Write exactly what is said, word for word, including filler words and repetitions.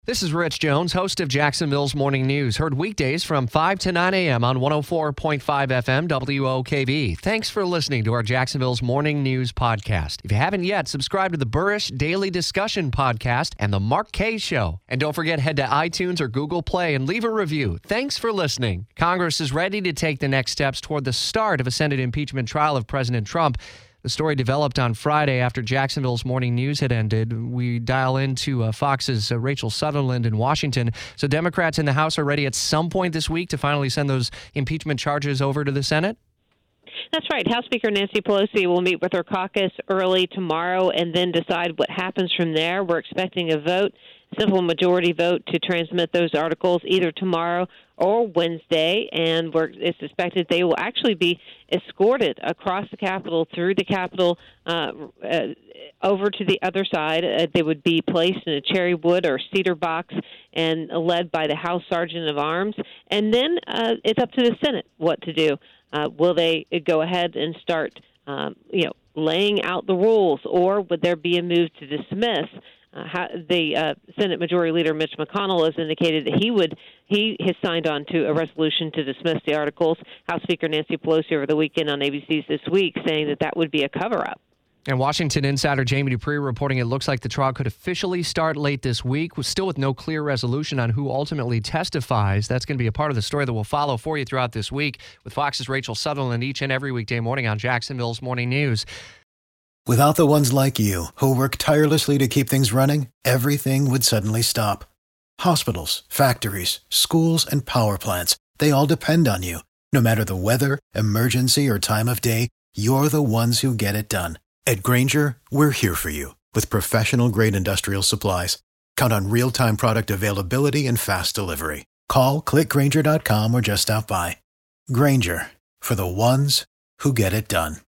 This is Rich Jones, host of Jacksonville's Morning News. Heard weekdays from five to nine a.m. on one oh four point five F M W O K V. Thanks for listening to our Jacksonville's Morning News podcast. If you haven't yet, subscribe to the Burrish Daily Discussion podcast and the Mark Kaye Show. And don't forget, head to iTunes or Google Play and leave a review. Thanks for listening. Congress is ready to take the next steps toward the start of a Senate impeachment trial of President Trump. The story developed on Friday after Jacksonville's Morning News had ended. We dial into uh, Fox's uh, Rachel Sutherland in Washington. So Democrats in the House are ready at some point this week to finally send those impeachment charges over to the Senate? That's right. House Speaker Nancy Pelosi will meet with her caucus early tomorrow and then decide what happens from there. We're expecting a vote, simple majority vote, to transmit those articles either tomorrow or Wednesday, and we're, it's suspected they will actually be escorted across the Capitol, through the Capitol, uh, uh, over to the other side. Uh, they would be placed in a cherry wood or cedar box and led by the House Sergeant of Arms. And then uh, it's up to the Senate what to do. Uh, will they go ahead and start, um, you know, laying out the rules, or would there be a move to dismiss? Uh, how, the uh, Senate Majority Leader Mitch McConnell has indicated that he would he has signed on to a resolution to dismiss the articles. House Speaker Nancy Pelosi over the weekend on A B C's This Week saying that that would be a cover-up. And Washington insider Jamie Dupree reporting it looks like the trial could officially start late this week, still with no clear resolution on who ultimately testifies. That's going to be a part of the story that we'll follow for you throughout this week with Fox's Rachel Sutherland each and every weekday morning on Jacksonville's Morning News. Without the ones like you, who work tirelessly to keep things running, everything would suddenly stop. Hospitals, factories, schools, and power plants, they all depend on you. No matter the weather, emergency, or time of day, you're the ones who get it done. At Grainger, we're here for you with professional-grade industrial supplies. Count on real-time product availability and fast delivery. Call, click Grainger dot com, or just stop by. Grainger, for the ones who get it done.